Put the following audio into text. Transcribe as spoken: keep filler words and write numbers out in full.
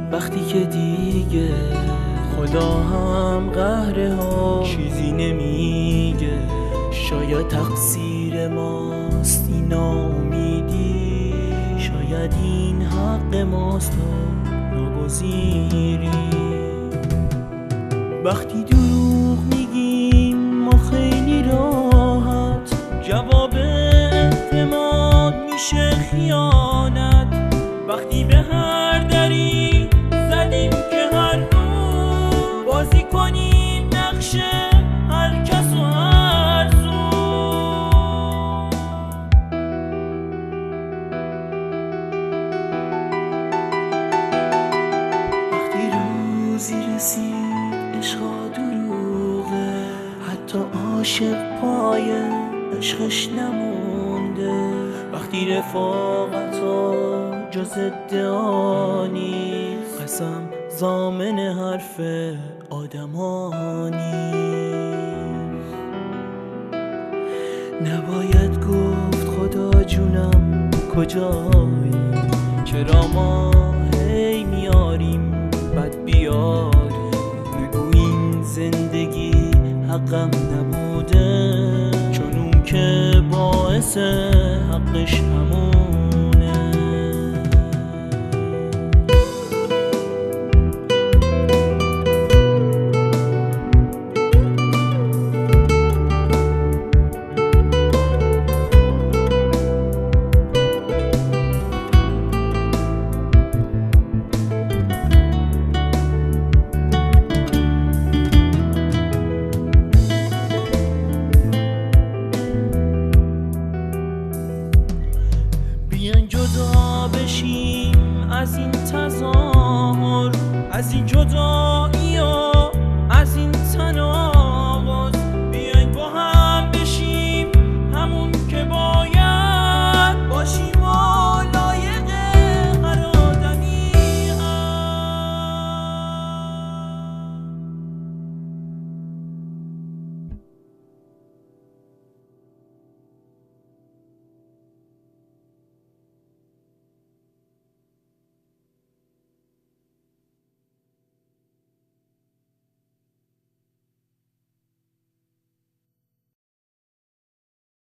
وقتی که دیگه خدا هم قهره ها چیزی نمیگه. شاید تقصیر ماست این ناامیدی، شاید این حق ماست تا ناگزیری. وقتی دروغ میگیم ما خیلی راحت، جواب اعتماد میشه خیانت. وقتی به هر دری زدیم که هر روز بازی کنیم نقشه هر کس و هر سو. وقتی روزی رسید عشقا دروغه، حتی عاشق پای عشقش نمونده. وقتی رفاقتا جز ادعا نیست، قسم ضامن حرف آدما نیست. نباید گفت خدا جونم کجایی، چرا ما هی میاریم بد بیاریم. نگو این زندگی حقم نبوده، چون اون که باعث حقش همونه. بیاین جدا بشیم از این تظاهر، از این جدا